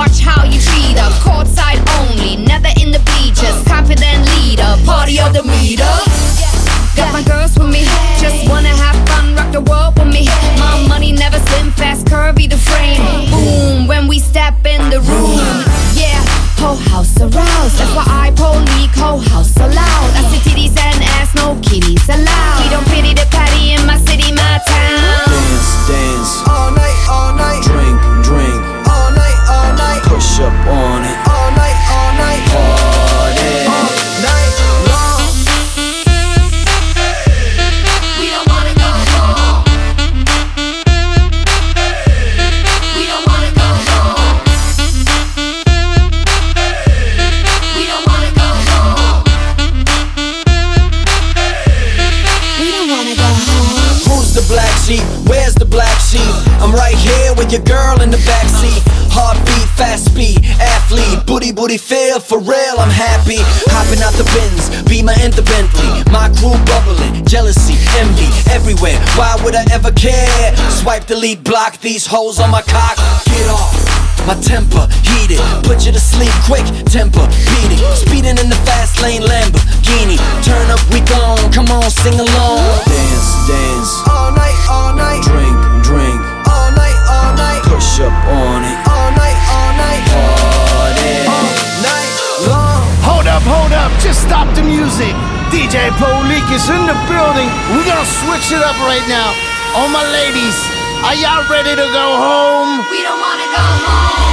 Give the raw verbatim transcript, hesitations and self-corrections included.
watch how you treat her. Courtside only, never in the bleachers. Confident leader, party of the meter. Got my girls with me, just wanna have fun, rock the world with me. My money never slim, fast, curvy the frame. Boom, when we step in the room. Yeah, whole house aroused. That's why I police, whole house allowed. I see titties and ass, no kitties allowed. We don't pity the patty in my city, my town. Dance, dance, all night, all night. drink, drink, all night, all night. push up on it, all night, all night. party, all night long. We don't wanna go home. We don't wanna go home. We don't wanna go home. We don't wanna go home. Who's the black sheep? Where's the black sheep? I'm right here with your girl in the backseat. Heartbeat, fast speed, athlete, booty booty feel for real. I'm happy, hopping out the bins, Beamer and the Bentley. My crew bubbling, jealousy, envy everywhere. Why would I ever care? Swipe, delete, block these hoes on my cock. Get off. My temper heated, put you to sleep quick. Temper beating, speeding in the fast lane Lamborghini. Turn up, we gone. Come on, sing along. Dance, dance. All night, all night. Drink, drink. All night, all night. Push up on it. All night, all night. Party. All night long. Hold up, hold up, just stop the music. D J Polik is in the building. We're gonna switch it up right now. All my ladies, are y'all ready to go home? We don't wanna go home.